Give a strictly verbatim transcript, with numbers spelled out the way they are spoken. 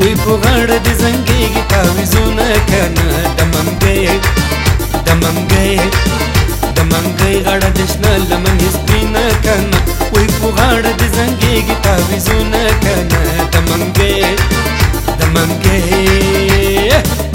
وی په غاړه د زنګېږي تعویذونه کنه د منګی د منګی د منګی غاړه د شنه لمنې سپینه کنه وی په غاړه د زنګېږي تعویذونه کنه د منګی د منګی